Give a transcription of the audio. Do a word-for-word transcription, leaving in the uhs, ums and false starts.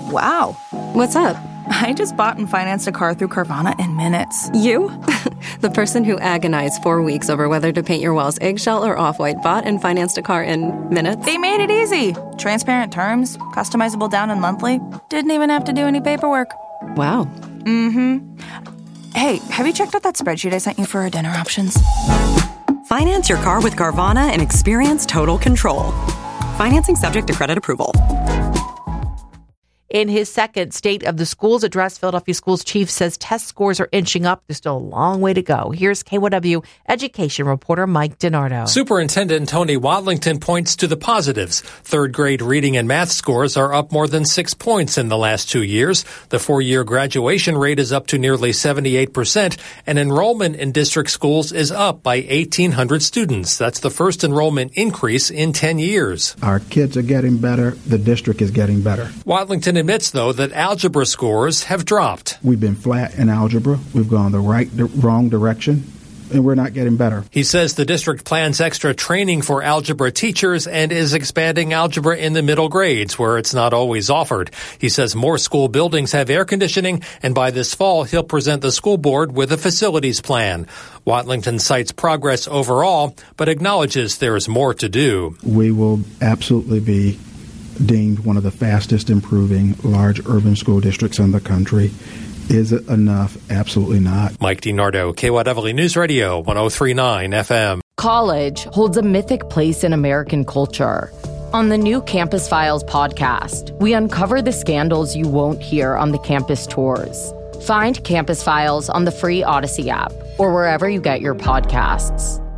Wow. What's up? I just bought and financed a car through Carvana in minutes. You? The person who agonized four weeks over whether to paint your walls eggshell or off-white bought and financed a car in minutes? They made it easy. Transparent terms, customizable down and monthly. Didn't even have to do any paperwork. Wow. Mm-hmm. Hey, have you checked out that spreadsheet I sent you for our dinner options? Finance your car with Carvana and experience total control. Financing subject to credit approval. In his second State of the Schools address, Philadelphia Schools chief says test scores are inching up. There's still a long way to go. Here's K Y W education reporter Mike DiNardo. Superintendent Tony Wadlington points to the positives. Third grade reading and math scores are up more than six points in the last two years. The four-year graduation rate is up to nearly seventy-eight percent, and enrollment in district schools is up by eighteen hundred students. That's the first enrollment increase in ten years. Our kids are getting better. The district is getting better. Wadlington admits, though, that algebra scores have dropped. We've been flat in algebra. We've gone the right, the wrong direction, and we're not getting better. He says the district plans extra training for algebra teachers and is expanding algebra in the middle grades, where it's not always offered. He says more school buildings have air conditioning, and by this fall, he'll present the school board with a facilities plan. Wadlington cites progress overall, but acknowledges there is more to do. We will absolutely be deemed one of the fastest improving large urban school districts in the country. Is it enough? Absolutely not. Mike DiNardo, K Y W News Radio, one oh three point nine F M. College holds a mythic place in American culture. On the new Campus Files podcast, we uncover the scandals you won't hear on the campus tours. Find Campus Files on the free Odyssey app or wherever you get your podcasts.